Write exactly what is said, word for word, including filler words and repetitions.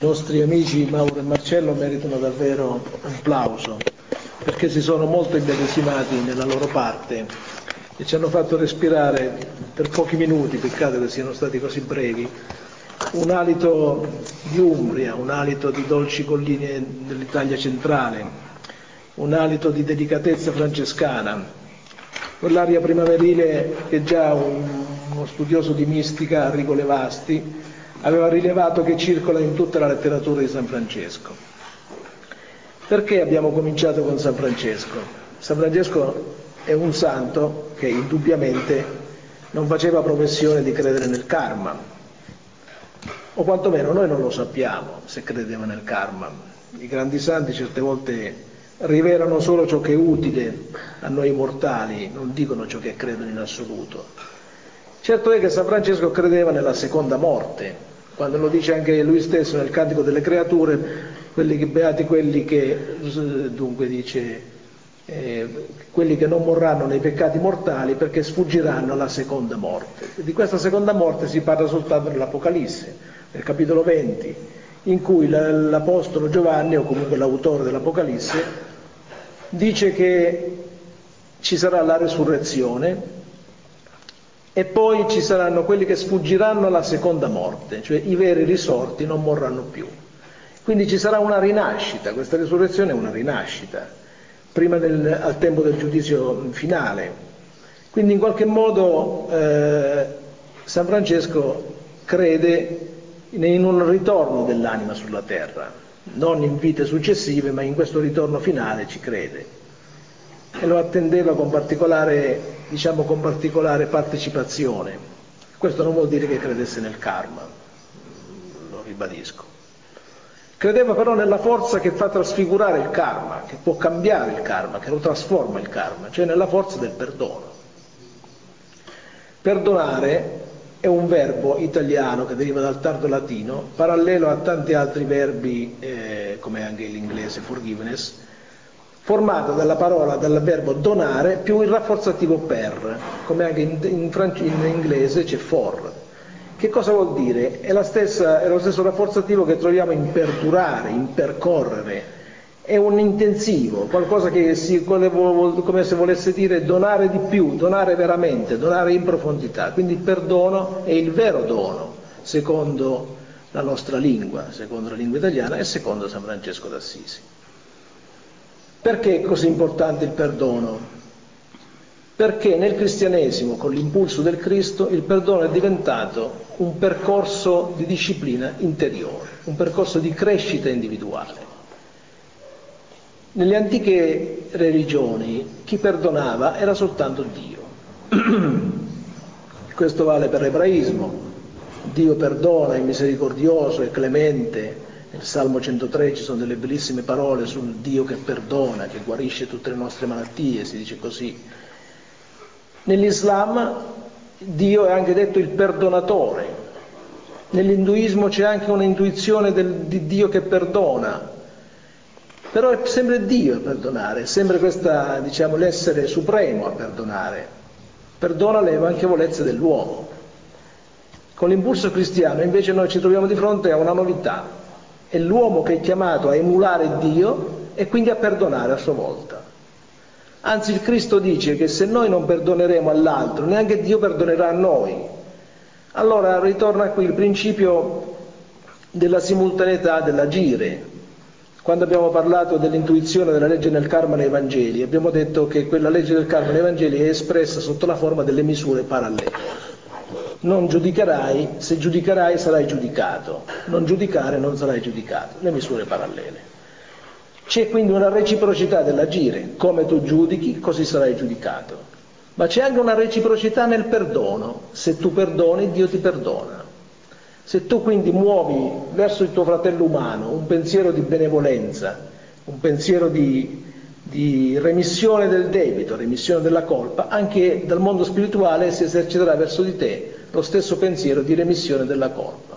I nostri amici Mauro e Marcello meritano davvero un plauso, perché si sono molto immedesimati nella loro parte e ci hanno fatto respirare per pochi minuti, peccato che siano stati così brevi, un alito di Umbria, un alito di dolci colline dell'Italia centrale, un alito di delicatezza francescana, quell'aria primaverile che già un, uno studioso di mistica, Arrigo Levasti, aveva rilevato che circola in tutta la letteratura di San Francesco. Perché abbiamo cominciato con San Francesco? San Francesco è un santo che indubbiamente non faceva professione di credere nel karma, o quantomeno noi non lo sappiamo se credeva nel karma. I grandi santi certe volte rivelano solo ciò che è utile a noi mortali, non dicono ciò che credono in assoluto. Certo è che San Francesco credeva nella seconda morte, quando lo dice anche lui stesso nel Cantico delle Creature, quelli che, beati quelli che, dunque dice, eh, quelli che non morranno nei peccati mortali perché sfuggiranno alla seconda morte. Di questa seconda morte si parla soltanto nell'Apocalisse, nel capitolo venti, in cui l'Apostolo Giovanni, o comunque l'autore dell'Apocalisse, dice che ci sarà la resurrezione e poi ci saranno quelli che sfuggiranno alla seconda morte, cioè i veri risorti non morranno più. Quindi ci sarà una rinascita, questa risurrezione è una rinascita, prima del, al tempo del giudizio finale. Quindi in qualche modo eh, San Francesco crede in un ritorno dell'anima sulla terra, non in vite successive, ma in questo ritorno finale ci crede. E lo attendeva con particolare, diciamo, con particolare partecipazione. Questo non vuol dire che credesse nel karma, lo ribadisco. Credeva però nella forza che fa trasfigurare il karma, che può cambiare il karma, che lo trasforma il karma, cioè nella forza del perdono. Perdonare è un verbo italiano che deriva dal tardo latino, parallelo a tanti altri verbi, eh, come anche l'inglese forgiveness, formato dalla parola, dal verbo donare più il rafforzativo per, come anche in, in, franc- in inglese c'è for. Che cosa vuol dire? È, la stessa, è lo stesso rafforzativo che troviamo in perdurare, in percorrere. È un intensivo, qualcosa che si, come se volesse dire donare di più, donare veramente, donare in profondità. Quindi il perdono è il vero dono, secondo la nostra lingua, secondo la lingua italiana e secondo San Francesco d'Assisi. Perché è così importante il perdono? Perché nel cristianesimo, con l'impulso del Cristo, il perdono è diventato un percorso di disciplina interiore, un percorso di crescita individuale. Nelle antiche religioni chi perdonava era soltanto Dio. Questo vale per l'ebraismo. Dio perdona, è misericordioso, è clemente. Nel Salmo centotré ci sono delle bellissime parole sul Dio che perdona, che guarisce tutte le nostre malattie, si dice così. Nell'Islam Dio è anche detto il perdonatore. Nell'induismo c'è anche un'intuizione del, di Dio che perdona. Però è sempre Dio a perdonare, è sempre questa, diciamo, l'essere supremo a perdonare. Perdona le manchevolezze dell'uomo. Con l'impulso cristiano invece noi ci troviamo di fronte a una novità. È l'uomo che è chiamato a emulare Dio e quindi a perdonare a sua volta. Anzi, il Cristo dice che se noi non perdoneremo all'altro, neanche Dio perdonerà a noi. Allora ritorna qui il principio della simultaneità dell'agire. Quando abbiamo parlato dell'intuizione della legge del karma nei Vangeli, abbiamo detto che quella legge del karma nei Vangeli è espressa sotto la forma delle misure parallele. Non giudicherai, se giudicherai sarai giudicato, non giudicare non sarai giudicato, le misure parallele. C'è quindi una reciprocità dell'agire, come tu giudichi così sarai giudicato, ma c'è anche una reciprocità nel perdono, se tu perdoni Dio ti perdona. Se tu quindi muovi verso il tuo fratello umano un pensiero di benevolenza, un pensiero di, di remissione del debito, remissione della colpa, anche dal mondo spirituale si eserciterà verso di te lo stesso pensiero di remissione della colpa.